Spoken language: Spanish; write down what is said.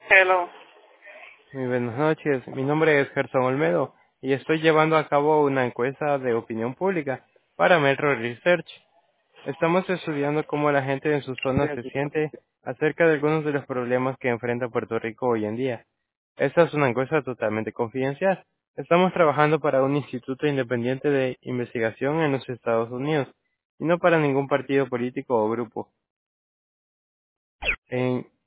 Hello. Muy buenas noches, mi nombre es Gerson Olmedo y estoy llevando a cabo una encuesta de opinión pública para Metro Research. Estamos estudiando cómo la gente en sus zonas se siente acerca de algunos de los problemas que enfrenta Puerto Rico hoy en día. Esta es una encuesta totalmente confidencial. Estamos trabajando para un instituto independiente de investigación en los Estados Unidos y no para ningún partido político o grupo. En